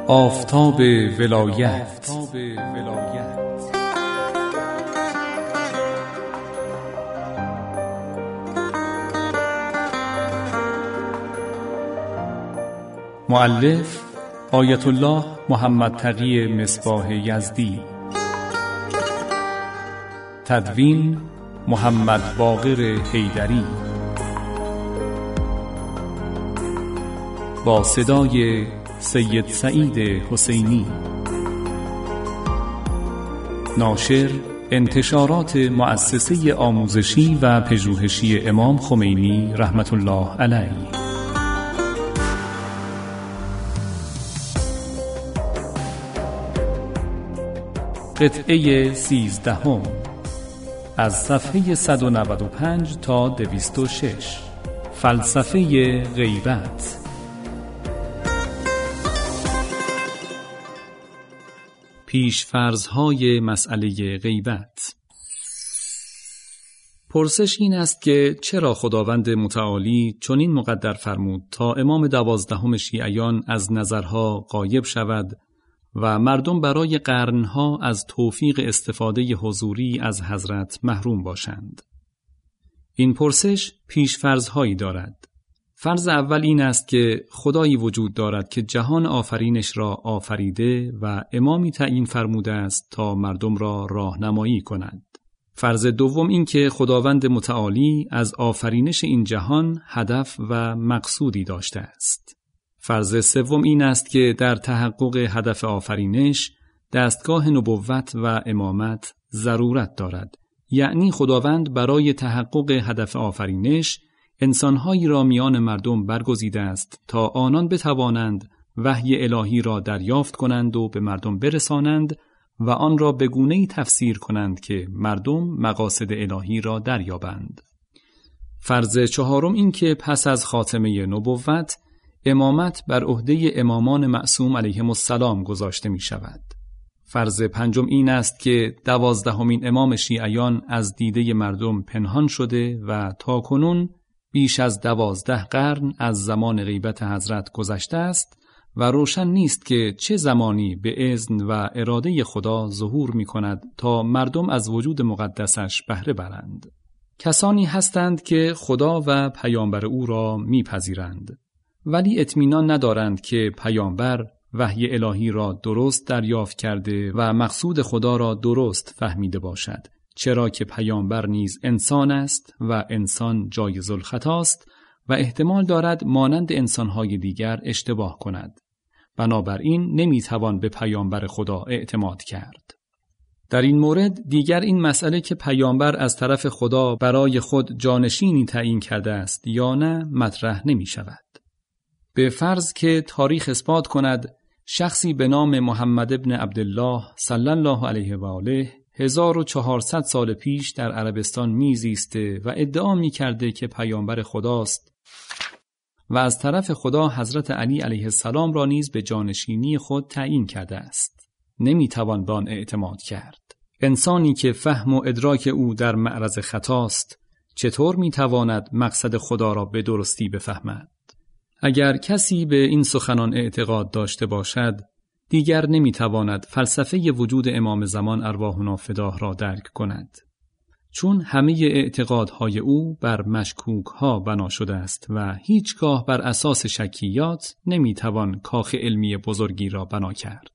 آفتاب ولایت مؤلف آیت الله محمد تقی مصباح یزدی، تدوین محمد باقر حیدری، با صدای سید سعید حسینی، ناشر انتشارات مؤسسه آموزشی و پژوهشی امام خمینی رحمت الله علیه. قطعه 13 از صفحه 195 تا 206. فلسفه غیبت. پیش‌فرض‌های مسئله غیبت. پرسش این است که چرا خداوند متعالی چنین مقدر فرمود تا امام 12 شیعیان از نظرها غایب شود و مردم برای قرنها از توفیق استفاده حضوری از حضرت محروم باشند؟ این پرسش پیش‌فرض‌هایی دارد. فرض اول این است که خدایی وجود دارد که جهان آفرینش را آفریده و امامی تعیین فرموده است تا مردم را راهنمایی کند. فرض دوم این که خداوند متعالی از آفرینش این جهان هدف و مقصودی داشته است. فرض سوم این است که در تحقق هدف آفرینش دستگاه نبوت و امامت ضرورت دارد. یعنی خداوند برای تحقق هدف آفرینش انسانهایی را میان مردم برگزیده است تا آنان بتوانند وحی الهی را دریافت کنند و به مردم برسانند و آن را به گونه‌ای تفسیر کنند که مردم مقاصد الهی را دریابند. فرض چهارم این که پس از خاتمه نبوت امامت بر عهده امامان معصوم علیهم السلام گذاشته می شود. فرض پنجم این است که 12 امام شیعیان از دیده مردم پنهان شده و تا کنون بیش از 12 قرن از زمان غیبت حضرت گذشته است و روشن نیست که چه زمانی به اذن و اراده خدا ظهور می کند تا مردم از وجود مقدسش بهره برند. کسانی هستند که خدا و پیامبر او را می پذیرند، ولی اطمینان ندارند که پیامبر وحی الهی را درست دریافت کرده و مقصود خدا را درست فهمیده باشد، چرا که پیامبر نیز انسان است و انسان جایز الخطا است و احتمال دارد مانند انسانهای دیگر اشتباه کند. بنابراین نمیتوان به پیامبر خدا اعتماد کرد. در این مورد دیگر این مسئله که پیامبر از طرف خدا برای خود جانشینی تعیین کرده است یا نه مطرح نمی شود. به فرض که تاریخ اثبات کند شخصی به نام محمد ابن عبدالله صلی الله علیه و آله 1400 سال پیش در عربستان میزیسته و ادعا میکرده که پیامبر خداست و از طرف خدا حضرت علی علیه السلام را نیز به جانشینی خود تعیین کرده است. نمیتوان به آن اعتماد کرد. انسانی که فهم و ادراک او در معرض خطاست چطور میتواند مقصد خدا را به درستی بفهمد؟ اگر کسی به این سخنان اعتقاد داشته باشد دیگر نمیتواند فلسفه وجود امام زمان ارواحنا فداه را درک کند، چون همه اعتقادهای او بر مشکوکها بنا شده است و هیچگاه بر اساس شکیات نمیتوان کاخ علمی بزرگی را بنا کرد.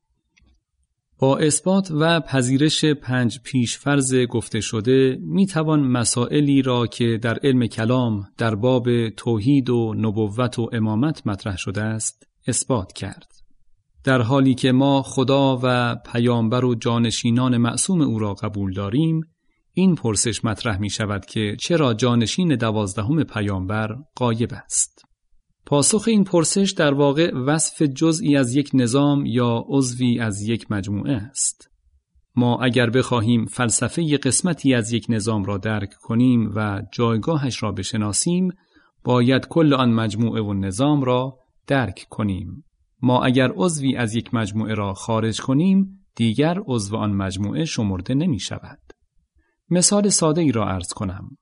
با اثبات و پذیرش 5 پیش‌فرض گفته شده میتوان مسائلی را که در علم کلام در باب توحید و نبوت و امامت مطرح شده است اثبات کرد. در حالی که ما خدا و پیامبر و جانشینان معصوم او را قبول داریم، این پرسش مطرح می شود که چرا جانشین 12 پیامبر غایب است؟ پاسخ این پرسش در واقع وصف جزئی از یک نظام یا عضوی از یک مجموعه است. ما اگر بخواهیم فلسفه قسمتی از یک نظام را درک کنیم و جایگاهش را بشناسیم، باید کل آن مجموعه و نظام را درک کنیم. ما اگر عضوی از یک مجموعه را خارج کنیم، دیگر عضو آن مجموعه شمرده نمی شود. مثال ساده ای را عرض کنم.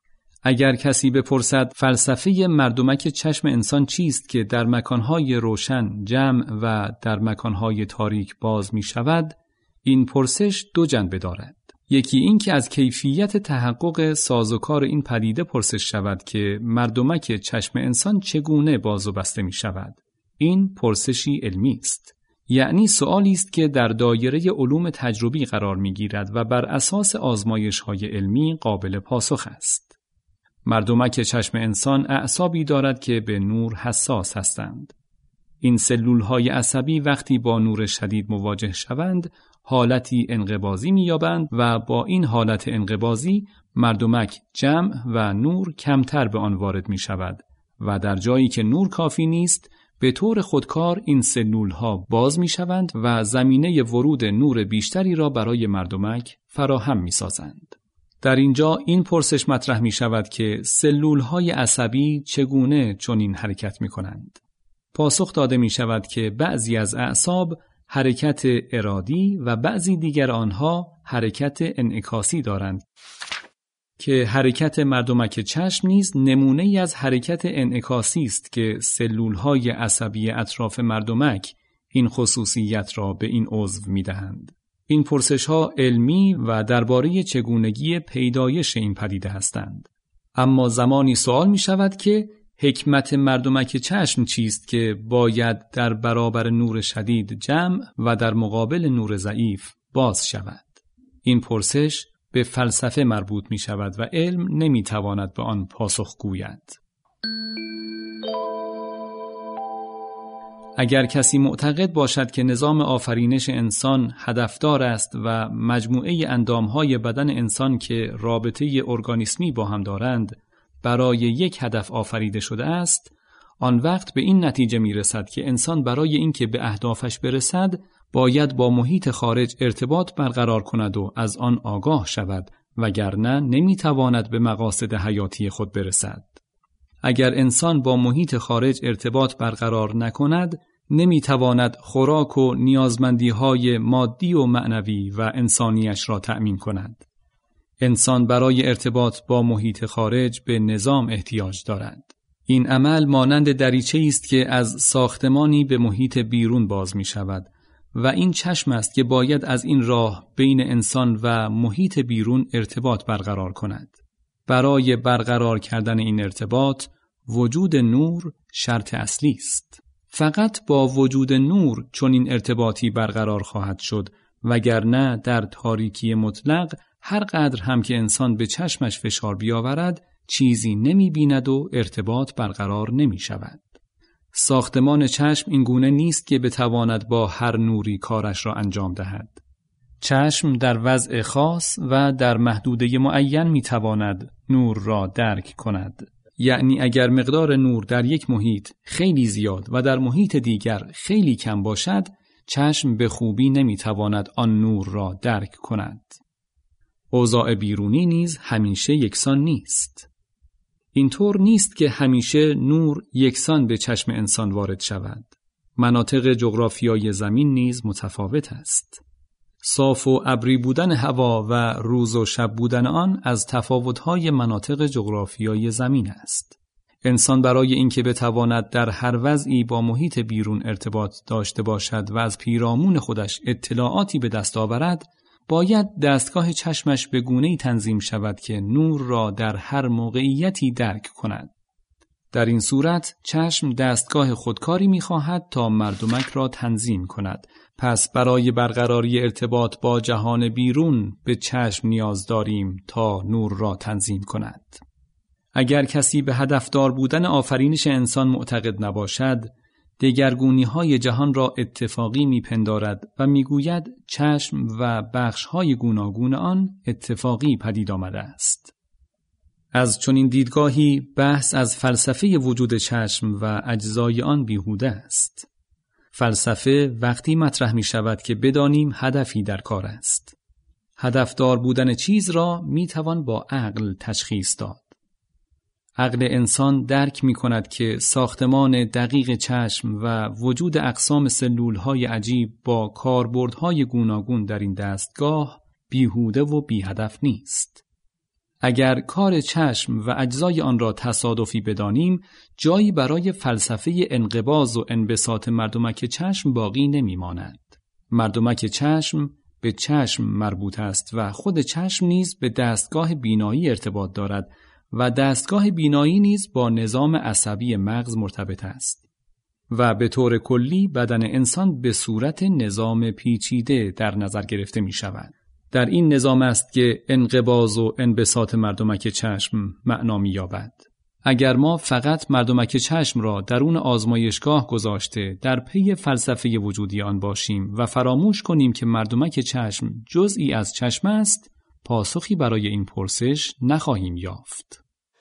اگر کسی بپرسد فلسفه مردمک چشم انسان چیست که در مکانهای روشن جمع و در مکانهای تاریک باز می شود، این پرسش دو جنبه دارد. یکی این که از کیفیت تحقق سازوکار این پدیده پرسش شود که مردمک چشم انسان چگونه باز و بسته می شود. این پرسشی علمی است. یعنی سؤالی است که در دایره علوم تجربی قرار می گیرد و بر اساس آزمایش‌های علمی قابل پاسخ است. مردمک چشم انسان اعصابی دارد که به نور حساس هستند. این سلول‌های عصبی وقتی با نور شدید مواجه شوند، حالتی انقباضی می‌یابند و با این حالت انقباضی مردمک جمع و نور کمتر به آن وارد می‌شود و در جایی که نور کافی نیست، به طور خودکار این سلول‌ها باز می‌شوند و زمینه ورود نور بیشتری را برای مردمک فراهم می‌سازند. در اینجا این پرسش مطرح می‌شود که سلول‌های عصبی چگونه چنین حرکت می‌کنند؟ پاسخ داده می‌شود که بعضی از اعصاب حرکت ارادی و بعضی دیگر آنها حرکت انعکاسی دارند که حرکت مردمک چشم نیز نمونه‌ای از حرکت انعکاسی است که سلول‌های عصبی اطراف مردمک این خصوصیت را به این عضو می‌دهند. این پرسش‌ها علمی و درباره چگونگی پیدایش این پدیده هستند. اما زمانی سوال می‌شود که حکمت مردمک چشم چیست که باید در برابر نور شدید جمع و در مقابل نور ضعیف باز شود؟ این پرسش به فلسفه مربوط می شود و علم نمی تواند به آن پاسخ گوید. اگر کسی معتقد باشد که نظام آفرینش انسان هدفدار است و مجموعه اندامهای بدن انسان که رابطه ارگانیسمی با هم دارند برای یک هدف آفریده شده است، آن وقت به این نتیجه می رسد که انسان برای اینکه به اهدافش برسد باید با محیط خارج ارتباط برقرار کند و از آن آگاه شود، وگرنه نمی تواند به مقاصد حیاتی خود برسد. اگر انسان با محیط خارج ارتباط برقرار نکند، نمی تواند خوراک و نیازمندی‌های مادی و معنوی و انسانیش را تأمین کند. انسان برای ارتباط با محیط خارج به نظام احتیاج دارد. این عمل مانند دریچه است که از ساختمانی به محیط بیرون باز می شود و این چشم است که باید از این راه بین انسان و محیط بیرون ارتباط برقرار کند. برای برقرار کردن این ارتباط، وجود نور شرط اصلی است. فقط با وجود نور چون این ارتباطی برقرار خواهد شد، وگرنه در تاریکی مطلق هر قدر هم که انسان به چشمش فشار بیاورد، چیزی نمی بیند و ارتباط برقرار نمی شود. ساختمان چشم این گونه نیست که بتواند با هر نوری کارش را انجام دهد. چشم در وضع خاص و در محدوده معین می تواند نور را درک کند. یعنی اگر مقدار نور در یک محیط خیلی زیاد و در محیط دیگر خیلی کم باشد، چشم به خوبی نمی تواند آن نور را درک کند. اوضاع بیرونی نیز همیشه یکسان نیست. اینطور نیست که همیشه نور یکسان به چشم انسان وارد شود. مناطق جغرافیایی زمین نیز متفاوت است. صاف و ابری بودن هوا و روز و شب بودن آن از تفاوت‌های مناطق جغرافیایی زمین است. انسان برای اینکه بتواند در هر وضعی با محیط بیرون ارتباط داشته باشد و از پیرامون خودش اطلاعاتی به دست آورد، باید دستگاه چشمش به گونه‌ای تنظیم شود که نور را در هر موقعیتی درک کند. در این صورت چشم دستگاه خودکاری می‌خواهد تا مردمک را تنظیم کند. پس برای برقراری ارتباط با جهان بیرون به چشم نیاز داریم تا نور را تنظیم کند. اگر کسی به هدفدار بودن آفرینش انسان معتقد نباشد، دگرگونی‌های جهان را اتفاقی می‌پندارد و می‌گوید چشم و بخش‌های گوناگون آن اتفاقی پدید آمده است. از چنین دیدگاهی بحث از فلسفه وجود چشم و اجزای آن بیهوده است. فلسفه وقتی مطرح می‌شود که بدانیم هدفی در کار است. هدفدار بودن چیز را می‌توان با عقل تشخیص داد. عقل انسان درک می کند که ساختمان دقیق چشم و وجود اقسام سلولهای عجیب با کاربردهای گوناگون در این دستگاه بیهوده و بی هدف نیست. اگر کار چشم و اجزای آن را تصادفی بدانیم، جایی برای فلسفه انقباض و انبساط مردمک چشم باقی نمی‌ماند. مردمک چشم به چشم مربوط است و خود چشم نیز به دستگاه بینایی ارتباط دارد و دستگاه بینایی نیز با نظام عصبی مغز مرتبط است و به طور کلی بدن انسان به صورت نظام پیچیده در نظر گرفته می شود. در این نظام است که انقباض و انبساط مردمک چشم معنا می یابد. اگر ما فقط مردمک چشم را درون آزمایشگاه گذاشته در پی فلسفه وجودی آن باشیم و فراموش کنیم که مردمک چشم جزئی از چشم است، پاسخی برای این پرسش نخواهیم یافت.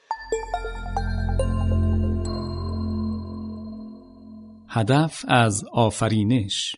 هدف از آفرینش.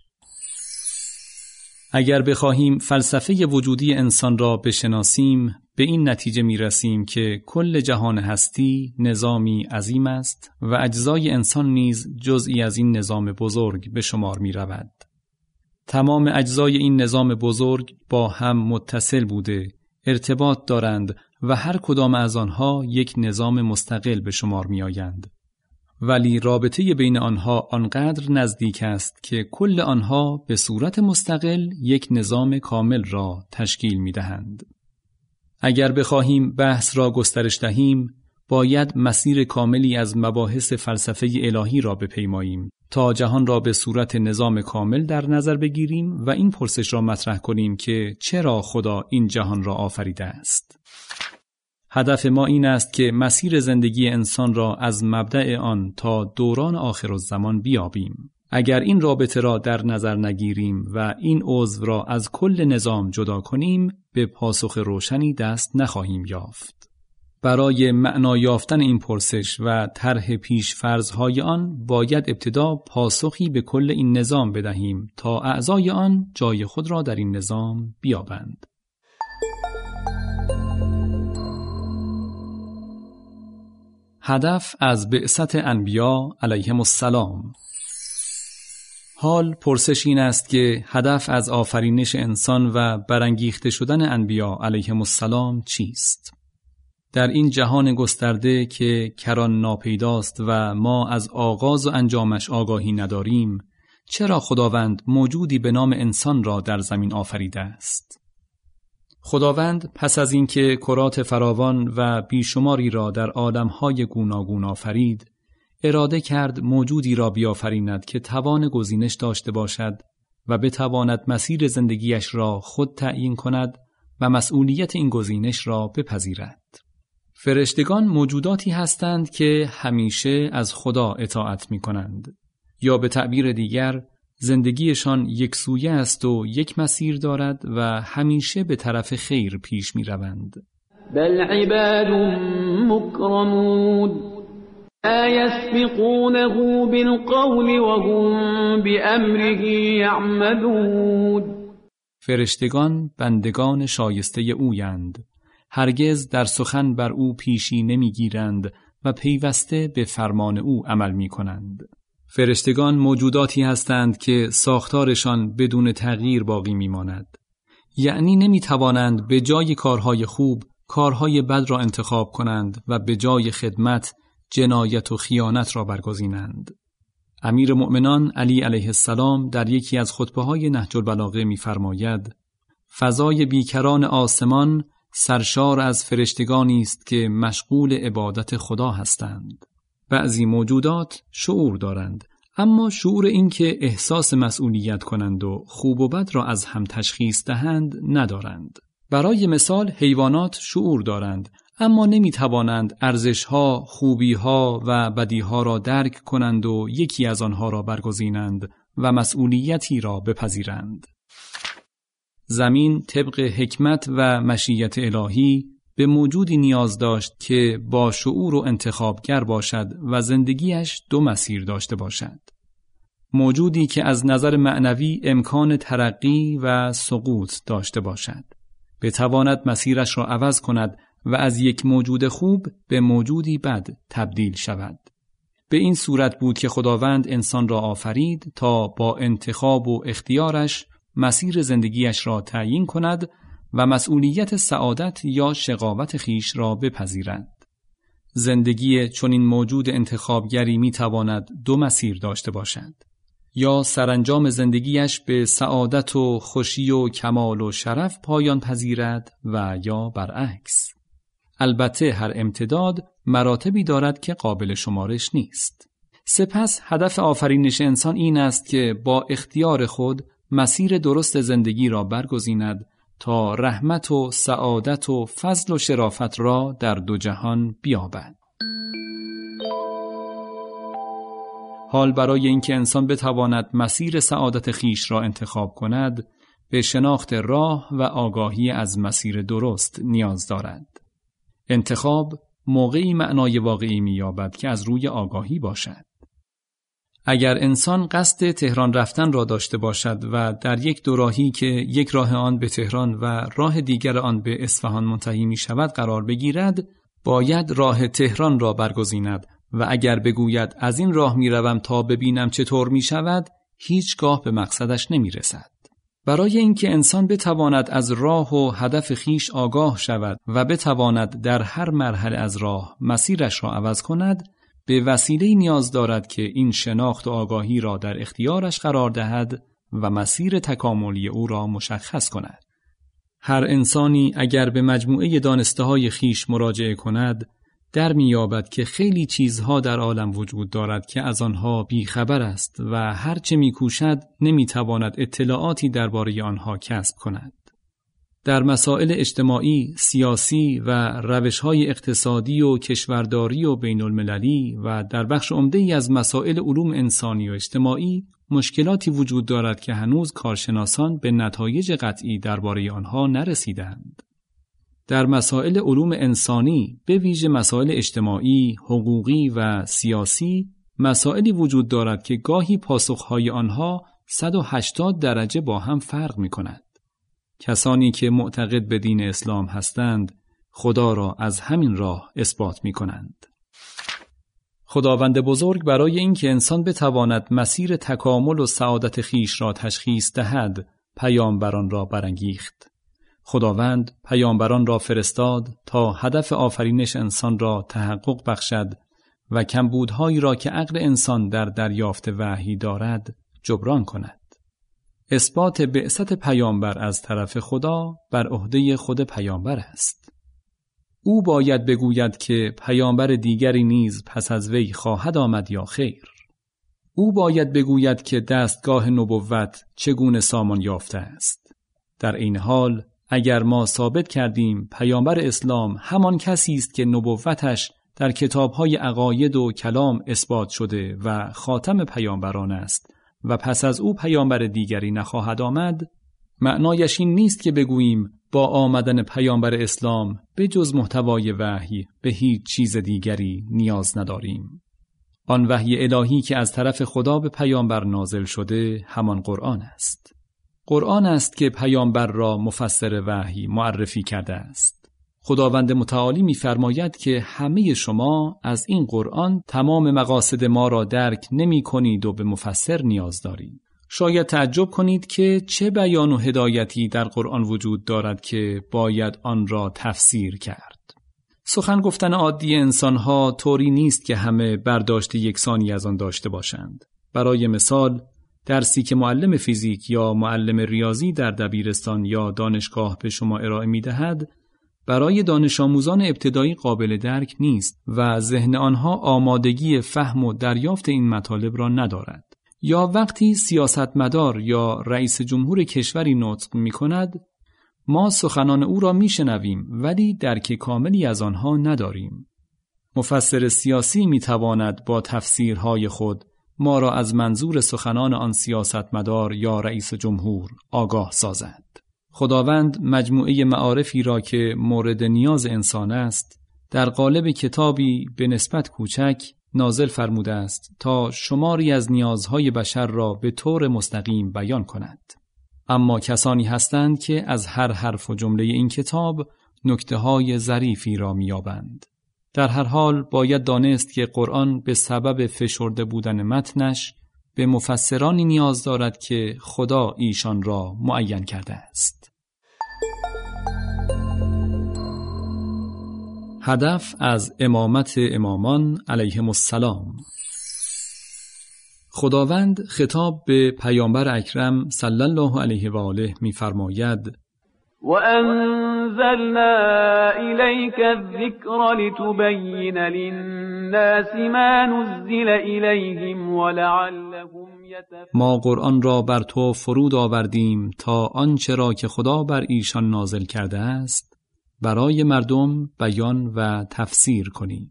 اگر بخواهیم فلسفه وجودی انسان را بشناسیم، به این نتیجه می رسیم که کل جهان هستی نظامی عظیم است و اجزای انسان نیز جزئی از این نظام بزرگ به شمار می رود. تمام اجزای این نظام بزرگ با هم متصل بوده، ارتباط دارند و هر کدام از آنها یک نظام مستقل به شمار می آیند. ولی رابطه بین آنها آنقدر نزدیک است که کل آنها به صورت مستقل یک نظام کامل را تشکیل می دهند. اگر بخواهیم بحث را گسترش دهیم، باید مسیر کاملی از مباحث فلسفه الهی را بپیماییم تا جهان را به صورت نظام کامل در نظر بگیریم و این پرسش را مطرح کنیم که چرا خدا این جهان را آفریده است؟ هدف ما این است که مسیر زندگی انسان را از مبدأ آن تا دوران آخرالزمان بیابیم. اگر این رابطه را در نظر نگیریم و این عضو را از کل نظام جدا کنیم، به پاسخ روشنی دست نخواهیم یافت. برای معنا یافتن این پرسش و طرح پیش‌فرض‌های آن، باید ابتدا پاسخی به کل این نظام بدهیم تا اعضای آن جای خود را در این نظام بیابند. هدف از بعثت انبیا علیهم السلام. حال پرسش این است که هدف از آفرینش انسان و برانگیخته شدن انبیا علیهم السلام چیست؟ در این جهان گسترده که کران ناپیداست و ما از آغاز و انجامش آگاهی نداریم، چرا خداوند موجودی به نام انسان را در زمین آفریده است؟ خداوند پس از اینکه کرات فراوان و بیشماری را در عالم‌های گوناگون آفرید، اراده کرد موجودی را بیافریند که توان گزینش داشته باشد و بتواند مسیر زندگیش را خود تعیین کند و مسئولیت این گزینش را بپذیرد. فرشتگان موجوداتی هستند که همیشه از خدا اطاعت می کنند، یا به تعبیر دیگر زندگیشان یک سویه است و یک مسیر دارد و همیشه به طرف خیر پیش می روند. بل عباد مکرمون لا یسبقونه بالقول وهم بأمره یعملون. فرشتگان بندگان شایسته اویند، هرگز در سخن بر او پیشی نمی گیرند و پیوسته به فرمان او عمل می کنند. فرشتگان موجوداتی هستند که ساختارشان بدون تغییر باقی میماند. یعنی نمیتوانند به جای کارهای خوب کارهای بد را انتخاب کنند و به جای خدمت جنایت و خیانت را برگزینند. امیر مؤمنان علی علیه السلام در یکی از خطبه‌های نهج البلاغه می‌فرماید: فضای بیکران آسمان سرشار از فرشتگانی است که مشغول عبادت خدا هستند. بعضی موجودات شعور دارند، اما شعور این که احساس مسئولیت کنند و خوب و بد را از هم تشخیص دهند ندارند. برای مثال حیوانات شعور دارند، اما نمی توانند ارزش‌ها، خوبی‌ها و بدی‌ها را درک کنند و یکی از آنها را برگزینند و مسئولیتی را بپذیرند. زمین طبق حکمت و مشیت الهی به موجودی نیاز داشت که با شعور و انتخابگر باشد و زندگیش دو مسیر داشته باشد. موجودی که از نظر معنوی امکان ترقی و سقوط داشته باشد، بتواند مسیرش را عوض کند و از یک موجود خوب به موجودی بد تبدیل شود. به این صورت بود که خداوند انسان را آفرید تا با انتخاب و اختیارش مسیر زندگیش را تعیین کند و مسئولیت سعادت یا شقاوت خیش را بپذیرند. زندگی چنین موجود انتخابگری میتواند دو مسیر داشته باشد. یا سرانجام زندگیش به سعادت و خوشی و کمال و شرف پایان پذیرد و یا برعکس. البته هر امتداد مراتبی دارد که قابل شمارش نیست. سپس هدف آفرینش انسان این است که با اختیار خود مسیر درست زندگی را برگزیند تا رحمت و سعادت و فضل و شرافت را در دو جهان بیابد. حال برای اینکه انسان بتواند مسیر سعادت خیش را انتخاب کند، به شناخت راه و آگاهی از مسیر درست نیاز دارد. انتخاب موقعی معنای واقعی می‌یابد که از روی آگاهی باشد. اگر انسان قصد تهران رفتن را داشته باشد و در یک دوراهی که یک راه آن به تهران و راه دیگر آن به اصفهان منتهی می شود قرار بگیرد، باید راه تهران را برگزیند و اگر بگوید از این راه می روم تا ببینم چطور می شود، هیچگاه به مقصدش نمی رسد. برای اینکه انسان بتواند از راه و هدف خیش آگاه شود و بتواند در هر مرحله از راه مسیرش را عوض کند، به وسیله‌ای نیاز دارد که این شناخت و آگاهی را در اختیارش قرار دهد و مسیر تکاملی او را مشخص کند. هر انسانی اگر به مجموعه دانسته‌های خیش مراجعه کند، در می‌یابد که خیلی چیزها در عالم وجود دارد که از آنها بیخبر است و هرچه می‌کوشد نمی‌تواند اطلاعاتی درباره آنها کسب کند. در مسائل اجتماعی، سیاسی و روش‌های اقتصادی و کشورداری و بین‌المللی و در بخش عمده‌ای از مسائل علوم انسانی و اجتماعی مشکلاتی وجود دارد که هنوز کارشناسان به نتایج قطعی درباره آنها نرسیدند. در مسائل علوم انسانی، به ویژه مسائل اجتماعی، حقوقی و سیاسی، مسائلی وجود دارد که گاهی پاسخ‌های آنها 180 درجه با هم فرق می‌کند. کسانی که معتقد به دین اسلام هستند، خدا را از همین راه اثبات می‌کنند. خداوند بزرگ برای اینکه انسان بتواند مسیر تکامل و سعادت خیش را تشخیص دهد، پیامبران را برانگیخت. خداوند پیامبران را فرستاد تا هدف آفرینش انسان را تحقق بخشد و کمبودهایی را که عقل انسان در دریافت وحی دارد جبران کند. اثبات بعثت پیامبر از طرف خدا بر عهده خود پیامبر است. او باید بگوید که پیامبر دیگری نیز پس از وی خواهد آمد یا خیر. او باید بگوید که دستگاه نبوت چگونه سامان یافته است. در این حال اگر ما ثابت کردیم پیامبر اسلام همان کسی است که نبوتش در کتاب‌های عقاید و کلام اثبات شده و خاتم پیامبران است و پس از او پیامبر دیگری نخواهد آمد، معنایش این نیست که بگوییم با آمدن پیامبر اسلام به جز محتوای وحی به هیچ چیز دیگری نیاز نداریم. آن وحی الهی که از طرف خدا به پیامبر نازل شده همان قرآن است. قرآن است که پیامبر را مفسر وحی معرفی کرده است. خداوند متعالی می‌فرماید که همه شما از این قرآن تمام مقاصد ما را درک نمی کنید و به مفسر نیاز دارید. شاید تعجب کنید که چه بیان و هدایتی در قرآن وجود دارد که باید آن را تفسیر کرد. سخن گفتن عادی انسانها طوری نیست که همه برداشت یکسانی از آن داشته باشند. برای مثال، درسی که معلم فیزیک یا معلم ریاضی در دبیرستان یا دانشگاه به شما ارائه می‌دهد، برای دانش آموزان ابتدایی قابل درک نیست و ذهن آنها آمادگی فهم و دریافت این مطالب را ندارد. یا وقتی سیاستمدار یا رئیس جمهور کشوری نطق می‌کند، ما سخنان او را می‌شنویم ولی درک کاملی از آنها نداریم. مفسر سیاسی می‌تواند با تفسیرهای خود ما را از منظور سخنان آن سیاستمدار یا رئیس جمهور آگاه سازد. خداوند مجموعه معارفی را که مورد نیاز انسان است، در قالب کتابی به نسبت کوچک نازل فرموده است تا شماری از نیازهای بشر را به طور مستقیم بیان کند. اما کسانی هستند که از هر حرف و جمله این کتاب نکته‌های ظریفی را می‌یابند. در هر حال باید دانست که قرآن به سبب فشرده بودن متنش به مفسرانی نیاز دارد که خدا ایشان را معین کرده است. هدف از امامت امامان علیهم السلام. خداوند خطاب به پیامبر اکرم صلی الله علیه و آله می‌فرماید: وَأَنزَلْنَا إِلَيْكَ الذِّكْرَ لِتُبَيِّنَ لِلنَّاسِ مَا نُزِّلَ إِلَيْهِمْ وَلَعَلَّهُمْ يَتَفَکَّرُونَ. ما قرآن را بر تو فرود آوردیم تا آنچه را که خدا بر ایشان نازل کرده است برای مردم بیان و تفسیر کنی.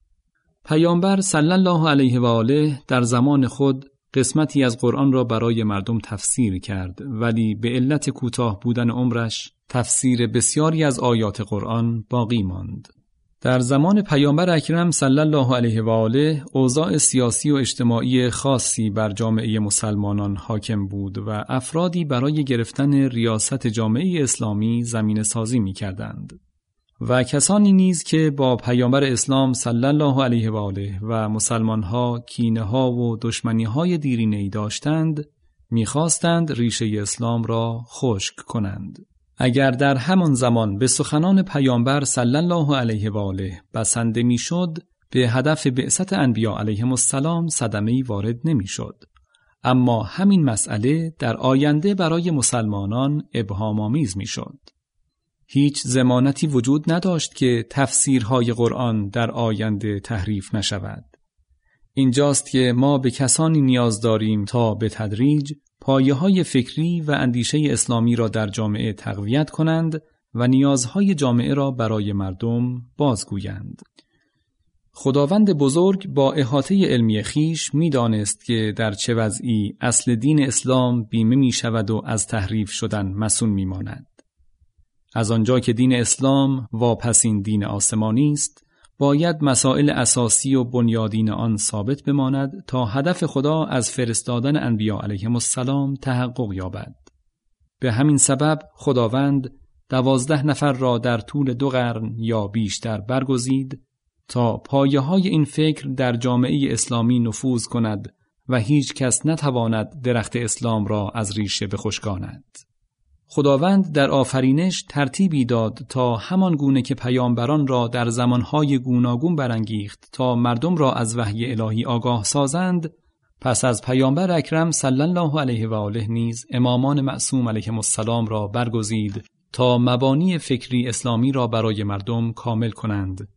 پیامبر صلی الله علیه و آله در زمان خود قسمتی از قرآن را برای مردم تفسیر کرد، ولی به علت کوتاه بودن عمرش تفسیر بسیاری از آیات قرآن باقی ماند. در زمان پیامبر اکرم صلی الله علیه و آله اوضاع سیاسی و اجتماعی خاصی بر جامعه مسلمانان حاکم بود و افرادی برای گرفتن ریاست جامعه اسلامی زمینه سازی می کردند و کسانی نیز که با پیامبر اسلام صلی الله علیه و آله و مسلمانها کینه‌ها و دشمنی‌های دیرینه‌ای داشتند می‌خواستند ریشه اسلام را خشک کنند. اگر در همان زمان به سخنان پیامبر صلی الله علیه و آله بسنده میشد، به هدف بعثت انبیا علیهم السلام صدمه‌ای وارد نمیشد. اما همین مسئله در آینده برای مسلمانان ابهام‌آمیز میشد. هیچ ضمانتی وجود نداشت که تفسیرهای قرآن در آینده تحریف نشود. اینجاست که ما به کسانی نیاز داریم تا به تدریج پایه‌های فکری و اندیشه اسلامی را در جامعه تقویت کنند و نیازهای جامعه را برای مردم بازگویند. خداوند بزرگ با احاطه علمی خیش می‌دانست که در چه وضعی اصل دین اسلام بیمه می‌شود و از تحریف شدن مصون می‌ماند. از آنجا که دین اسلام واپسین دین آسمانی است، باید مسائل اساسی و بنیادین آن ثابت بماند تا هدف خدا از فرستادن انبیا علیهم السلام تحقق یابد. به همین سبب خداوند 12 نفر را در طول 2 قرن یا بیشتر برگزید تا پایه‌های این فکر در جامعه اسلامی نفوذ کند و هیچ کس نتواند درخت اسلام را از ریشه بخشکاند. خداوند در آفرینش ترتیبی داد تا همان گونه که پیامبران را در زمانهای گوناگون برانگیخت تا مردم را از وحی الهی آگاه سازند، پس از پیامبر اکرم صلی الله علیه و آله نیز امامان معصوم علیهم السلام را برگزید تا مبانی فکری اسلامی را برای مردم کامل کنند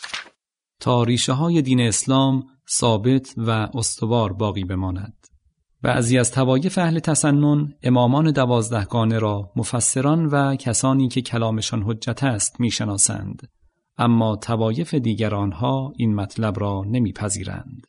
تا ریشه های دین اسلام ثابت و استوار باقی بماند. بعضی از طوایف اهل تسنن امامان 12 گانه را مفسران و کسانی که کلامشان حجت است میشناسند، اما طوایف دیگر آنها این مطلب را نمیپذیرند.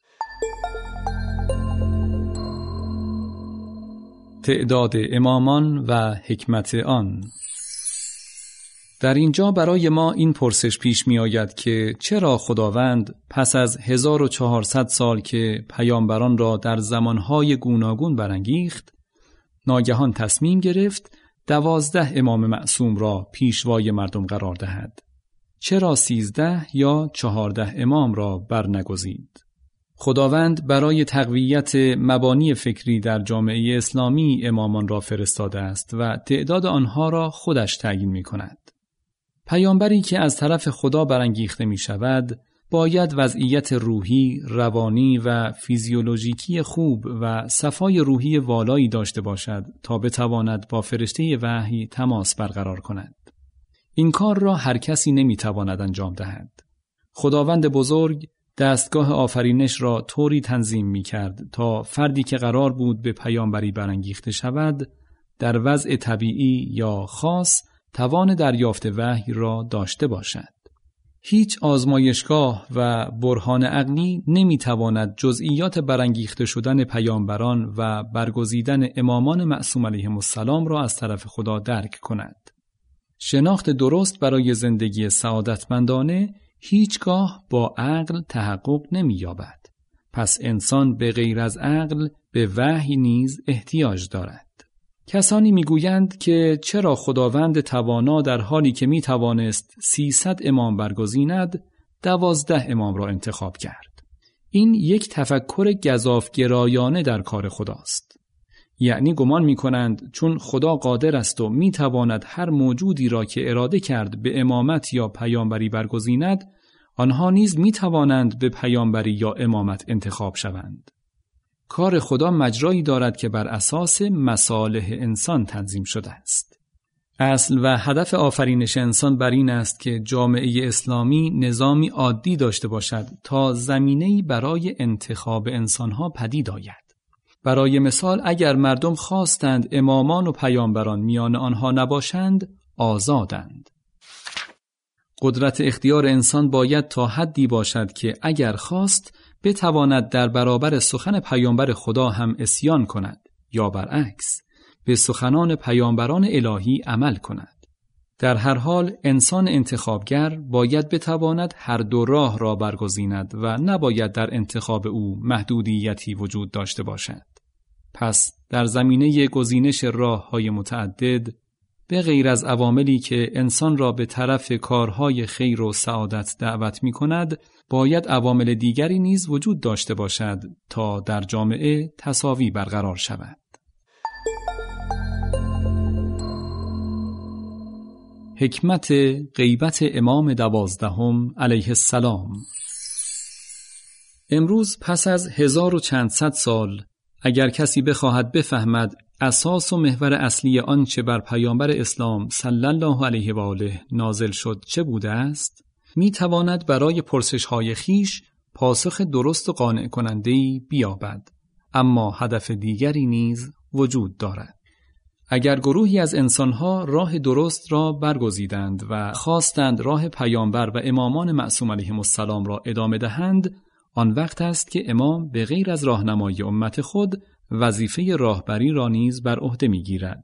تعداد امامان و حکمت آن. در اینجا برای ما این پرسش پیش می آید که چرا خداوند پس از 1400 سال که پیامبران را در زمانهای گوناگون برانگیخت، ناگهان تصمیم گرفت 12 امام معصوم را پیشوای مردم قرار دهد؟ چرا 13 یا 14 امام را برنگزید؟ خداوند برای تقویت مبانی فکری در جامعه اسلامی امامان را فرستاده است و تعداد آنها را خودش تعیین می کند. پیامبری که از طرف خدا برانگیخته می شود، باید وضعیت روحی، روانی و فیزیولوژیکی خوب و صفای روحی والایی داشته باشد تا بتواند با فرشته وحی تماس برقرار کند. این کار را هر کسی نمی تواند انجام دهد. خداوند بزرگ دستگاه آفرینش را طوری تنظیم می کرد تا فردی که قرار بود به پیامبری برانگیخته شود، در وضع طبیعی یا خاص توان دریافت وحی را داشته باشد. هیچ آزمایشگاه و برهان عقلی نمیتواند جزئیات برانگیخته شدن پیامبران و برگزیدن امامان معصوم علیهم السلام را از طرف خدا درک کند. شناخت درست برای زندگی سعادتمندانه هیچگاه با عقل تحقق نمی‌یابد. پس انسان به غیر از عقل به وحی نیز احتیاج دارد. کسانی میگویند که چرا خداوند توانا در حالی که میتوانست 300 امام برگزیند 12 امام را انتخاب کرد. این یک تفکر گزافگرایانه در کار خداست. یعنی گمان میکنند چون خدا قادر است و میتواند هر موجودی را که اراده کرد به امامت یا پیامبری برگزیند، آنها نیز می توانند به پیامبری یا امامت انتخاب شوند. کار خدا مجرایی دارد که بر اساس مصالح انسان تنظیم شده است. اصل و هدف آفرینش انسان بر این است که جامعه اسلامی نظامی عادی داشته باشد تا زمینه‌ای برای انتخاب انسانها پدید آید. برای مثال اگر مردم خواستند امامان و پیامبران میان آنها نباشند، آزادند. قدرت اختیار انسان باید تا حدی باشد که اگر خواست بتواند در برابر سخن پیامبر خدا هم عصیان کند یا برعکس به سخنان پیامبران الهی عمل کند. در هر حال انسان انتخابگر باید بتواند هر دو راه را برگزیند و نباید در انتخاب او محدودیتی وجود داشته باشد. پس در زمینه گزینش راه‌های متعدد به غیر از عواملی که انسان را به طرف کارهای خیر و سعادت دعوت می کند، باید عوامل دیگری نیز وجود داشته باشد تا در جامعه تساوی برقرار شود. حکمت غیبت امام 12 علیه السلام. امروز پس از 1000 و چند صد سال اگر کسی بخواهد بفهمد اساس و محور اصلی آنچه بر پیامبر اسلام صلی الله علیه و آله نازل شد چه بوده است، می تواند برای پرسش‌های خیش پاسخ درست و قانع کننده‌ای بیابد. اما هدف دیگری نیز وجود دارد. اگر گروهی از انسانها راه درست را برگزیدند و خواستند راه پیامبر و امامان معصوم علیهم السلام را ادامه دهند، آن وقت است که امام به غیر از راهنمایی امت خود وظیفه راهبری را نیز بر عهده می‌گیرد.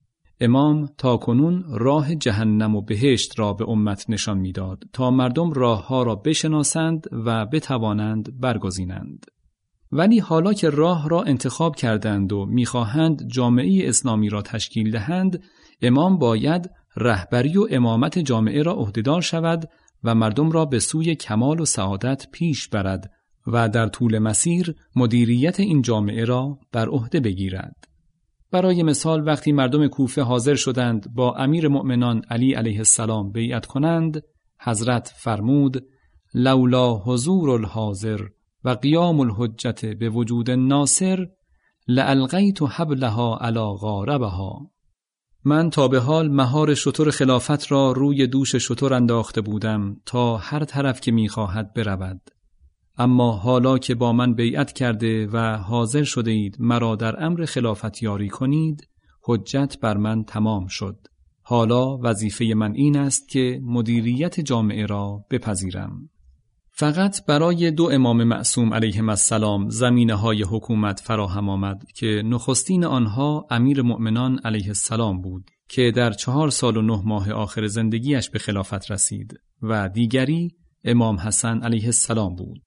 امام تاکنون راه جهنم و بهشت را به امت نشان می‌داد تا مردم راهها را بشناسند و بتوانند برگزینند. ولی حالا که راه را انتخاب کردند و می‌خواهند جامعه اسلامی را تشکیل دهند، امام باید رهبری و امامت جامعه را عهده‌دار شود و مردم را به سوی کمال و سعادت پیش برد و در طول مسیر مدیریت این جامعه را بر عهده بگیرد. برای مثال وقتی مردم کوفه حاضر شدند با امیر مؤمنان علی علیه السلام بیعت کنند، حضرت فرمود: لولا حضور الحاضر و قیام الحجت به وجود الناصر لالقیت حبلها علی غاربها. من تا به حال مهار شتر خلافت را روی دوش شتر انداخته بودم تا هر طرف که می‌خواهد برود. اما حالا که با من بیعت کرده و حاضر شده اید مرا در امر خلافت یاری کنید، حجت بر من تمام شد. حالا وظیفه من این است که مدیریت جامعه را بپذیرم. فقط برای 2 امام معصوم علیهم السلام زمینه‌های حکومت فراهم آمد که نخستین آنها امیر مؤمنان علیه السلام بود که در 4 سال و 9 ماه آخر زندگیش به خلافت رسید و دیگری امام حسن علیه السلام بود.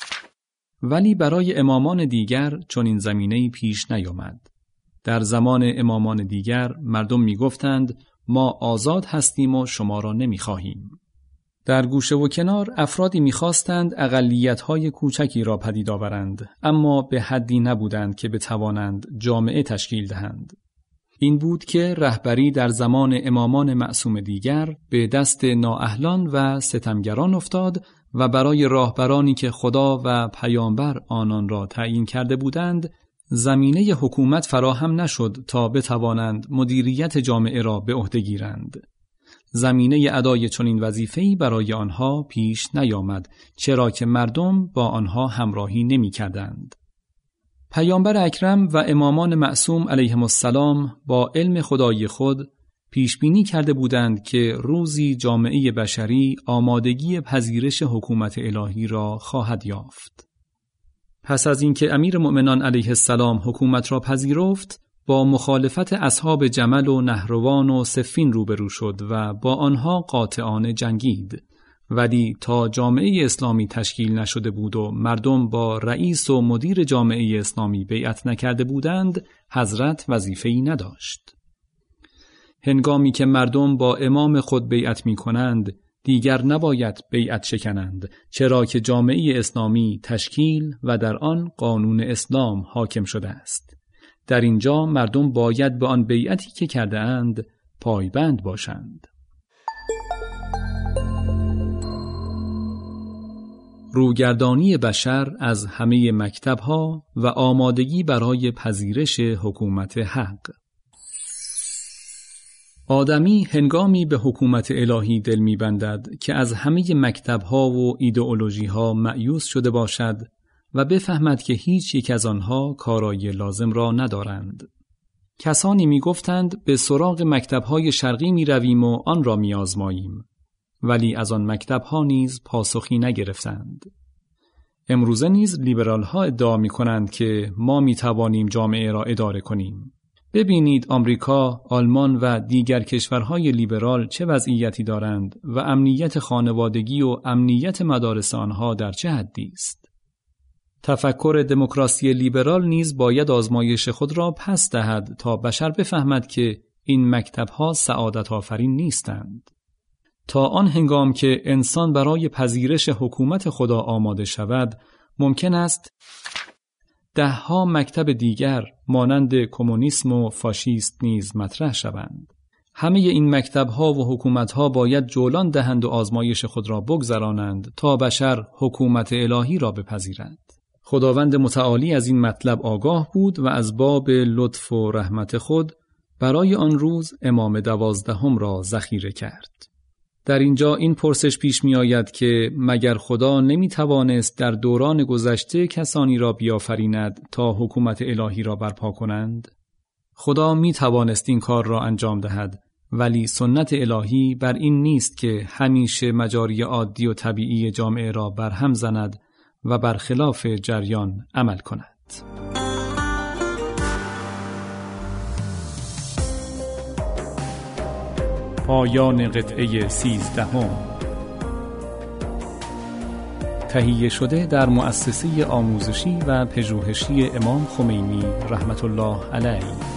ولی برای امامان دیگر چنین زمینه‌ای پیش نیامد. در زمان امامان دیگر مردم می‌گفتند ما آزاد هستیم و شما را نمی‌خواهیم. در گوشه و کنار افرادی می‌خواستند اقلیت‌های کوچکی را پدید آورند، اما به حدی نبودند که بتوانند جامعه تشکیل دهند. این بود که رهبری در زمان امامان معصوم دیگر به دست نااهلان و ستمگران افتاد و برای راهبرانی که خدا و پیامبر آنان را تعیین کرده بودند، زمینه حکومت فراهم نشد تا بتوانند مدیریت جامعه را به عهده گیرند. زمینه ادای چنین وظیفه‌ای برای آنها پیش نیامد، چرا که مردم با آنها همراهی نمی‌کردند. پیامبر اکرم و امامان معصوم علیهم السلام با علم خدای خود پیشبینی کرده بودند که روزی جامعه بشری آمادگی پذیرش حکومت الهی را خواهد یافت. پس از اینکه امیر مؤمنان علیه السلام حکومت را پذیرفت، با مخالفت اصحاب جمل و نهروان و صفین روبرو شد و با آنها قاطعانه جنگید. ولی تا جامعه اسلامی تشکیل نشده بود و مردم با رئیس و مدیر جامعه اسلامی بیعت نکرده بودند، حضرت وظیفه‌ای نداشت. هنگامی که مردم با امام خود بیعت می کنند، دیگر نباید بیعت شکنند، چرا که جامعه اسلامی تشکیل و در آن قانون اسلام حاکم شده است. در اینجا مردم باید به آن بیعتی که کرده اند پایبند باشند. روگردانی بشر از همه مکتب‌ها و آمادگی برای پذیرش حکومت حق. آدمی هنگامی به حکومت الهی دل می‌بندد که از همه مکتب‌ها و ایدئولوژی‌ها مأیوس شده باشد و بفهمد که هیچ یک از آنها کارایی لازم را ندارند. کسانی می‌گفتند به سراغ مکتب‌های شرقی می‌رویم و آن را می‌آزماییم، ولی از آن مکتب‌ها نیز پاسخی نگرفتند. امروزه نیز لیبرال‌ها ادعا می‌کنند که ما می‌توانیم جامعه را اداره کنیم. ببینید آمریکا، آلمان و دیگر کشورهای لیبرال چه وضعیتی دارند و امنیت خانوادگی و امنیت مدارس آنها در چه حدی است. تفکر دموکراسی لیبرال نیز باید آزمایش خود را پس دهد تا بشر بفهمد که این مکتب‌ها سعادت آفرین نیستند. تا آن هنگام که انسان برای پذیرش حکومت خدا آماده شود، ممکن است ده‌ها مکتب دیگر مانند کمونیسم و فاشیست نیز مطرح شوند. همه این مکتب‌ها و حکومت‌ها باید جولان دهند و آزمایش خود را بگذرانند تا بشر حکومت الهی را بپذیرد. خداوند متعالی از این مطلب آگاه بود و از باب لطف و رحمت خود برای آن روز امام 12 را ذخیره کرد. در اینجا این پرسش پیش می آید که مگر خدا نمی توانست در دوران گذشته کسانی را بیافریند تا حکومت الهی را برپا کنند؟ خدا می توانست این کار را انجام دهد، ولی سنت الهی بر این نیست که همیشه مجاری عادی و طبیعی جامعه را برهم زند و برخلاف جریان عمل کند. پایان قطعه 13. تهیه شده در مؤسسه آموزشی و پژوهشی امام خمینی رحمت الله علیه.